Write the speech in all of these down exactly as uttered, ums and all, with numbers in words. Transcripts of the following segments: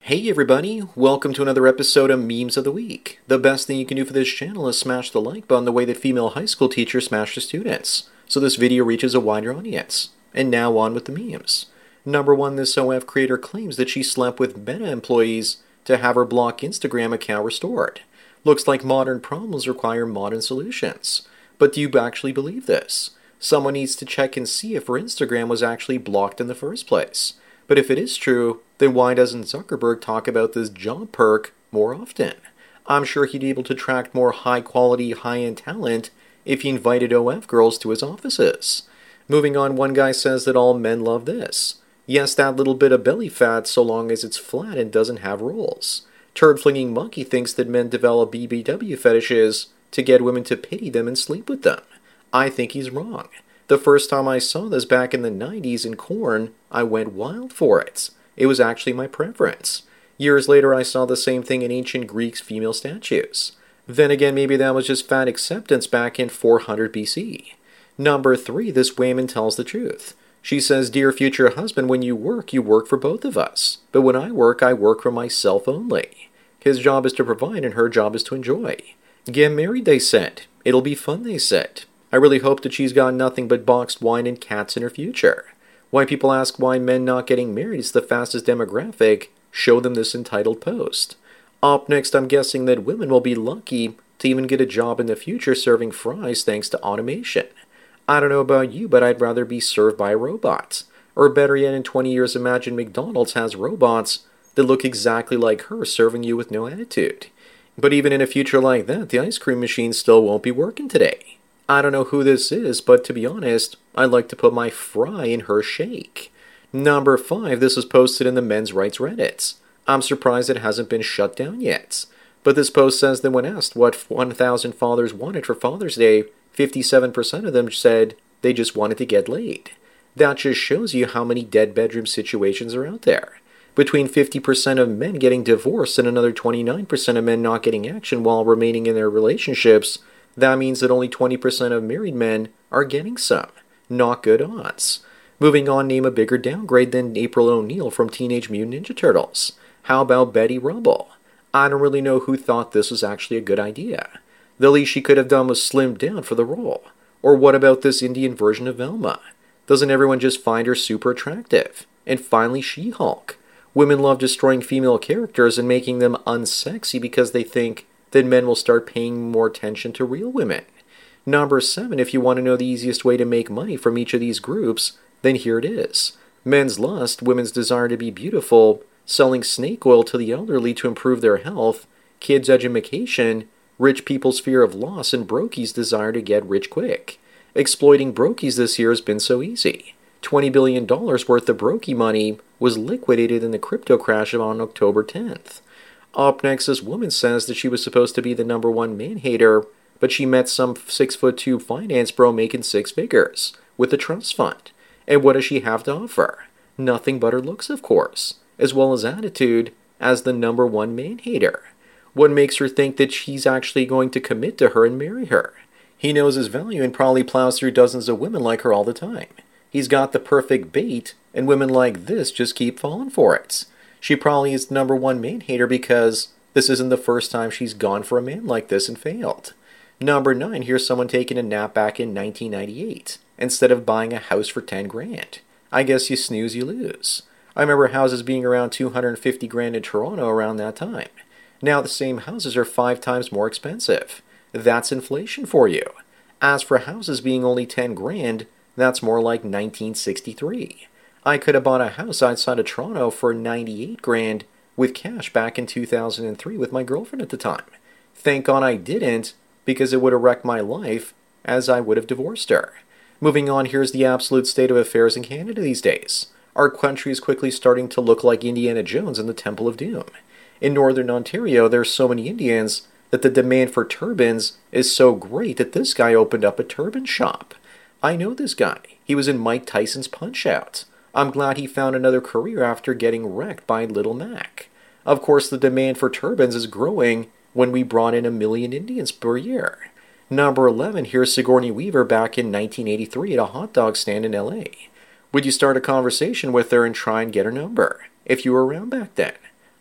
Hey everybody, welcome to another episode of Memes of the Week. The best thing you can do for this channel is smash the like button the way that female high school teachers smash their students, so this video reaches a wider audience. And now on with the memes. Number one, this O F creator claims that she slept with Meta employees to have her block Instagram account restored. Looks like modern problems require modern solutions. But do you actually believe this? Someone needs to check and see if her Instagram was actually blocked in the first place. But if it is true, then why doesn't Zuckerberg talk about this job perk more often? I'm sure he'd be able to attract more high-quality, high-end talent if he invited O F girls to his offices. Moving on, one guy says that all men love this. Yes, that little bit of belly fat so long as it's flat and doesn't have rolls. Turd-flinging monkey thinks that men develop B B W fetishes to get women to pity them and sleep with them. I think he's wrong. The first time I saw this back in the nineties in Korn, I went wild for it. It was actually my preference. Years later, I saw the same thing in ancient Greek's female statues. Then again, maybe that was just fan acceptance back in four hundred B C. Number three, this woman tells the truth. She says, "Dear future husband, when you work, you work for both of us. But when I work, I work for myself only. His job is to provide and her job is to enjoy. Get married, they said. It'll be fun, they said. I really hope that she's got nothing but boxed wine and cats in her future." Why people ask why men not getting married is the fastest demographic, show them this entitled post. Up next, I'm guessing that women will be lucky to even get a job in the future serving fries thanks to automation. I don't know about you, but I'd rather be served by a robot. Or better yet, in twenty years, imagine McDonald's has robots that look exactly like her serving you with no attitude. But even in a future like that, the ice cream machine still won't be working today. I don't know who this is, but to be honest, I'd like to put my fry in her shake. Number five, this was posted in the men's rights Reddit. I'm surprised it hasn't been shut down yet. But this post says that when asked what one thousand fathers wanted for Father's Day, fifty-seven percent of them said they just wanted to get laid. That just shows you how many dead bedroom situations are out there. Between fifty percent of men getting divorced and another twenty-nine percent of men not getting action while remaining in their relationships, that means that only twenty percent of married men are getting some. Not good odds. Moving on, name a bigger downgrade than April O'Neil from Teenage Mutant Ninja Turtles. How about Betty Rubble? I don't really know who thought this was actually a good idea. The least she could have done was slimmed down for the role. Or what about this Indian version of Velma? Doesn't everyone just find her super attractive? And finally, She-Hulk. Women love destroying female characters and making them unsexy because they think then men will start paying more attention to real women. Number seven, if you want to know the easiest way to make money from each of these groups, then here it is. Men's lust, women's desire to be beautiful, selling snake oil to the elderly to improve their health, kids' education, rich people's fear of loss, and brokies' desire to get rich quick. Exploiting brokies this year has been so easy. twenty billion dollars worth of brokey money was liquidated in the crypto crash on October tenth. Up next, this woman says that she was supposed to be the number one man-hater, but she met some six foot two finance bro making six figures with a trust fund. And what does she have to offer? Nothing but her looks, of course, as well as attitude as the number one man-hater. What makes her think that she's actually going to commit to her and marry her? He knows his value and probably plows through dozens of women like her all the time. He's got the perfect bait, and women like this just keep falling for it. She probably is the number one man-hater because this isn't the first time she's gone for a man like this and failed. Number nine, here's someone taking a nap back in nineteen ninety-eight, instead of buying a house for ten grand. I guess you snooze, you lose. I remember houses being around two hundred fifty grand in Toronto around that time. Now the same houses are five times more expensive. That's inflation for you. As for houses being only ten grand, that's more like nineteen sixty-three. I could have bought a house outside of Toronto for ninety-eight grand with cash back in two thousand three with my girlfriend at the time. Thank God I didn't, because it would have wrecked my life, as I would have divorced her. Moving on, here's the absolute state of affairs in Canada these days. Our country is quickly starting to look like Indiana Jones in the Temple of Doom. In northern Ontario, there's so many Indians that the demand for turbans is so great that this guy opened up a turban shop. I know this guy. He was in Mike Tyson's Punch-Out. I'm glad he found another career after getting wrecked by Little Mac. Of course, the demand for turbans is growing when we brought in a million Indians per year. Number eleven, here's Sigourney Weaver back in nineteen eighty-three at a hot dog stand in L A. Would you start a conversation with her and try and get her number, if you were around back then?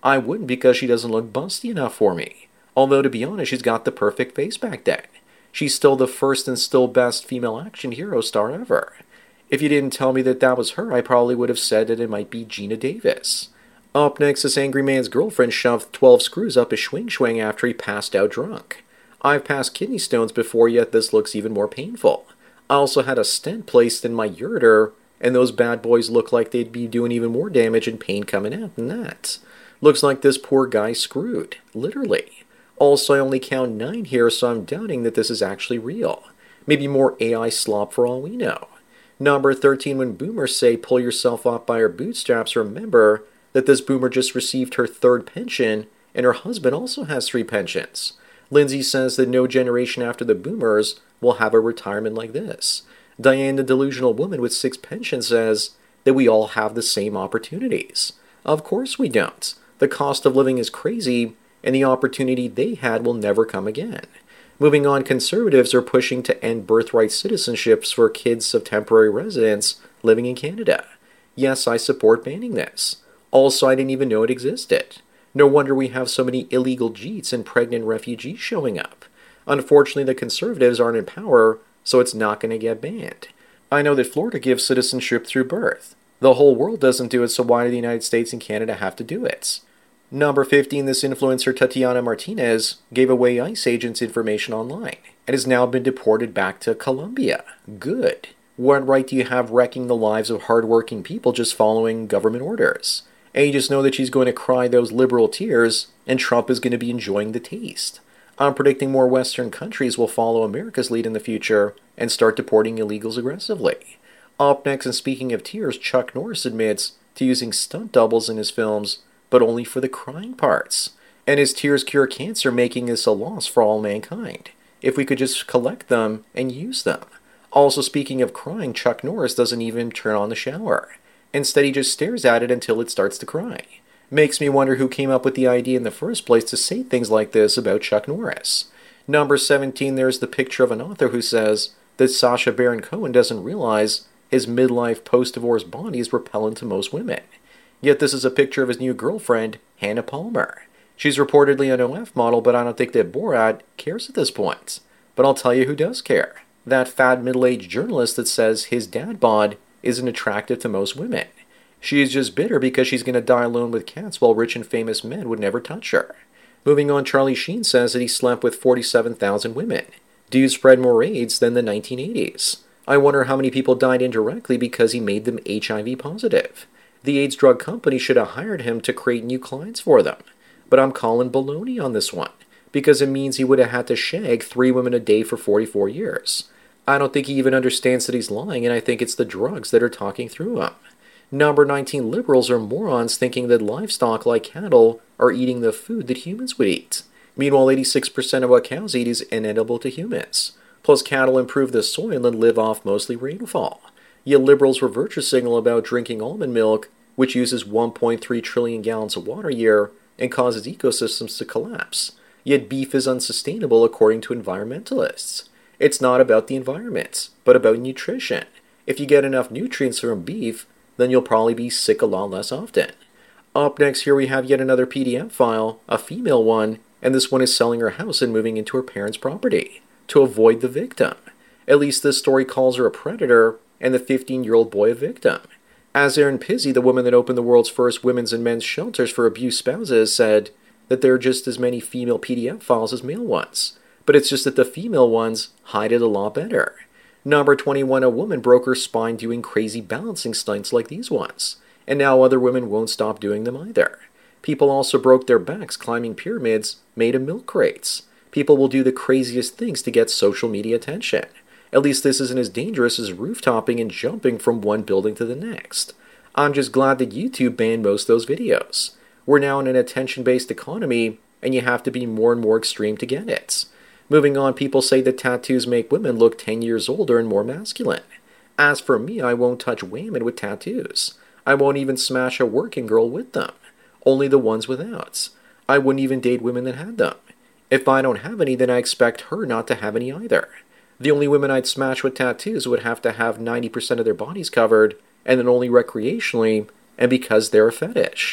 I wouldn't because she doesn't look busty enough for me. Although, to be honest, she's got the perfect face back then. She's still the first and still best female action hero star ever. If you didn't tell me that that was her, I probably would have said that it might be Gina Davis. Up next, this angry man's girlfriend shoved twelve screws up his swing swing after he passed out drunk. I've passed kidney stones before, yet this looks even more painful. I also had a stent placed in my ureter, and those bad boys look like they'd be doing even more damage and pain coming out than that. Looks like this poor guy's screwed. Literally. Also, I only count nine here, so I'm doubting that this is actually real. Maybe more A I slop for all we know. Number thirteen, when boomers say pull yourself up by your bootstraps, remember that this boomer just received her third pension, and her husband also has three pensions. Lindsay says that no generation after the boomers will have a retirement like this. Diane, the delusional woman with six pensions, says that we all have the same opportunities. Of course we don't. The cost of living is crazy, and the opportunity they had will never come again. Moving on, conservatives are pushing to end birthright citizenships for kids of temporary residents living in Canada. Yes, I support banning this. Also, I didn't even know it existed. No wonder we have so many illegal Jeets and pregnant refugees showing up. Unfortunately, the conservatives aren't in power, so it's not going to get banned. I know that Florida gives citizenship through birth. The whole world doesn't do it, so why do the United States and Canada have to do it? Number fifteen, this influencer Tatiana Martinez gave away ICE agents' information online and has now been deported back to Colombia. Good. What right do you have wrecking the lives of hardworking people just following government orders? And you just know that she's going to cry those liberal tears, and Trump is going to be enjoying the taste. I'm predicting more Western countries will follow America's lead in the future and start deporting illegals aggressively. Up next, and speaking of tears, Chuck Norris admits to using stunt doubles in his films, but only for the crying parts. And his tears cure cancer, making this a loss for all mankind. If we could just collect them and use them. Also, speaking of crying, Chuck Norris doesn't even turn on the shower. Instead, he just stares at it until it starts to cry. Makes me wonder who came up with the idea in the first place to say things like this about Chuck Norris. Number seventeen, there's the picture of an author who says that Sacha Baron Cohen doesn't realize his midlife post-divorce body is repellent to most women. Yet this is a picture of his new girlfriend, Hannah Palmer. She's reportedly an O F model, but I don't think that Borat cares at this point. But I'll tell you who does care. That fat middle-aged journalist that says his dad bod isn't attractive to most women. She is just bitter because she's going to die alone with cats while rich and famous men would never touch her. Moving on, Charlie Sheen says that he slept with forty-seven thousand women. Dude spread more AIDS than the nineteen eighties. I wonder how many people died indirectly because he made them H I V positive. The AIDS drug company should have hired him to create new clients for them. But I'm calling baloney on this one, because it means he would have had to shag three women a day for forty-four years. I don't think he even understands that he's lying, and I think it's the drugs that are talking through him. Number nineteen, liberals are morons thinking that livestock like cattle are eating the food that humans would eat. Meanwhile, eighty-six percent of what cows eat is inedible to humans. Plus, cattle improve the soil and live off mostly rainfall. Yet liberals were virtue signal about drinking almond milk, which uses one point three trillion gallons of water a year and causes ecosystems to collapse. Yet beef is unsustainable according to environmentalists. It's not about the environment, but about nutrition. If you get enough nutrients from beef, then you'll probably be sick a lot less often. Up next, here we have yet another P D F file, a female one, and this one is selling her house and moving into her parents' property to avoid the victim. At least this story calls her a predator and the fifteen-year-old boy a victim. As Erin Pizzi, the woman that opened the world's first women's and men's shelters for abused spouses, said that there are just as many female P D F files as male ones, but it's just that the female ones hide it a lot better. Number twenty-one, a woman broke her spine doing crazy balancing stunts like these ones, and now other women won't stop doing them either. People also broke their backs climbing pyramids made of milk crates. People will do the craziest things to get social media attention. At least this isn't as dangerous as roof-topping and jumping from one building to the next. I'm just glad that YouTube banned most of those videos. We're now in an attention-based economy, and you have to be more and more extreme to get it. Moving on, people say that tattoos make women look ten years older and more masculine. As for me, I won't touch women with tattoos. I won't even smash a working girl with them. Only the ones without. I wouldn't even date women that had them. If I don't have any, then I expect her not to have any either. The only women I'd smash with tattoos would have to have ninety percent of their bodies covered, and then only recreationally, and because they're a fetish.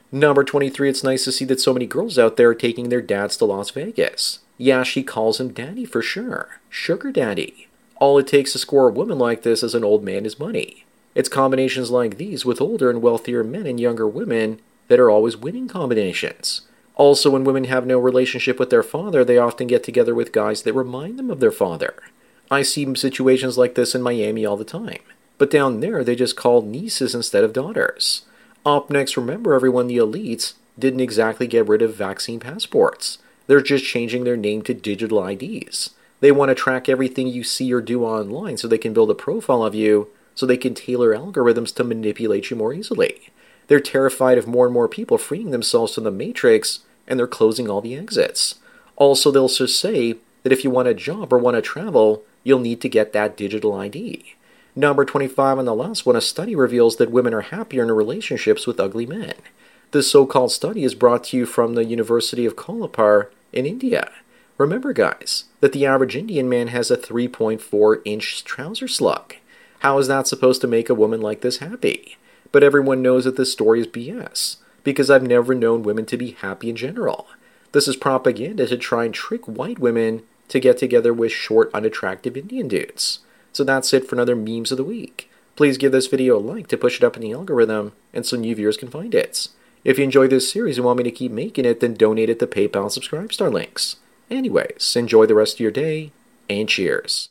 Number twenty-three, it's nice to see that so many girls out there are taking their dads to Las Vegas. Yeah, she calls him daddy for sure. Sugar daddy. All it takes to score a woman like this is an old man is money. It's combinations like these with older and wealthier men and younger women that are always winning combinations. Also, when women have no relationship with their father, they often get together with guys that remind them of their father. I see situations like this in Miami all the time. But down there, they just call nieces instead of daughters. Up next, remember everyone, the elites didn't exactly get rid of vaccine passports. They're just changing their name to digital I Ds. They want to track everything you see or do online so they can build a profile of you so they can tailor algorithms to manipulate you more easily. They're terrified of more and more people freeing themselves from the matrix, and they're closing all the exits. Also, they'll just say that if you want a job or want to travel, you'll need to get that digital I D. Number twenty-five on the last one, a study reveals that women are happier in relationships with ugly men. This so-called study is brought to you from the University of Kolhapur in India. Remember, guys, that the average Indian man has a three point four inch trouser slug. How is that supposed to make a woman like this happy? But everyone knows that this story is B S, because I've never known women to be happy in general. This is propaganda to try and trick white women to get together with short, unattractive Indian dudes. So that's it for another Memes of the Week. Please give this video a like to push it up in the algorithm and so new viewers can find it. If you enjoyed this series and want me to keep making it, then donate at the PayPal and Subscribe Star links. Anyways, enjoy the rest of your day, and cheers.